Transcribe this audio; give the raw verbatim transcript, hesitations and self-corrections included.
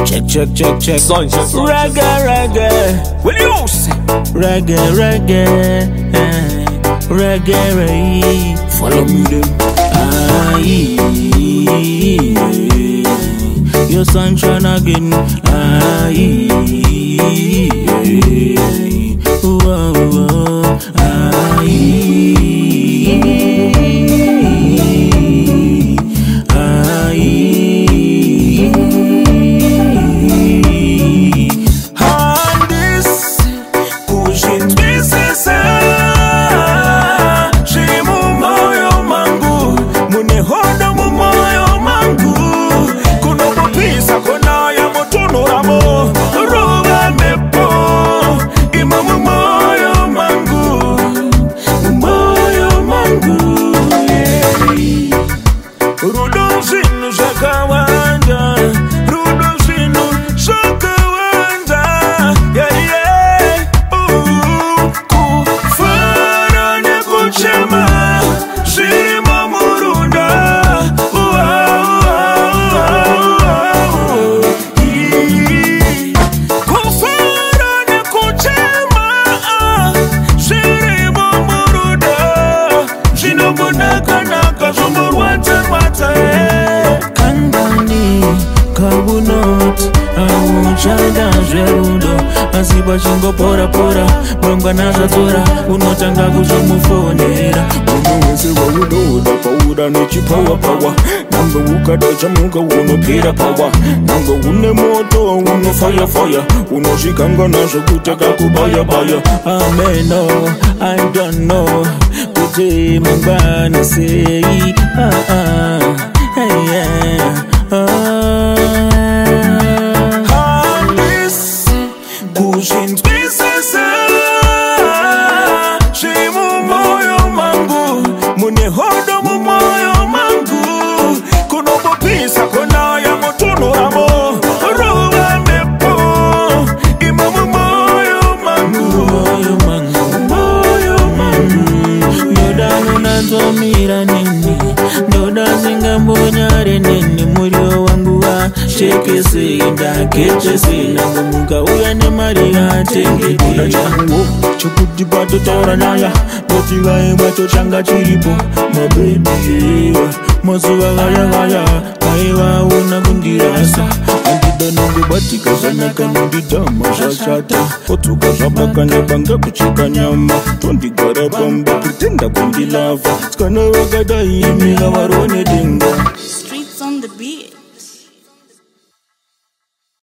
Check, check, check, check. Sunshine, sunshine. Reggae, reggae. Will you say? Reggae, reggae. eh, Reggae, reggae. Follow me then. Aye. Your sunshine again. Aye. Whoa, whoa. Aye. Asiba chingo pora pora Mwanga na zazora Unotanga kuzomufonera Uno wese wa unoda Paura nechi power power Nanga ukada chamuka uno pira power Nanga une moto uno fire fire Uno shikanga na shakutaka kubaya baya I know, I don't know Kuti mungana say Ah ah, hey yeah Ah Mira nini Ndoda zinga mbonyare nini Murio wangu wa Sheke seinda keche sina Ngumuka uya ne maria Tenge kuna changu Chukudi bato tora naya Botiga ema to changa chiripo My baby Mosuwa gaya gaya Kaiwa una kundirasa Nungu batika zanaka nundidama shashata Otuka zabaka nyabanga kuchika nyama Tondi garabamba pretenda kundilava Skana wagada imi gawarone dinga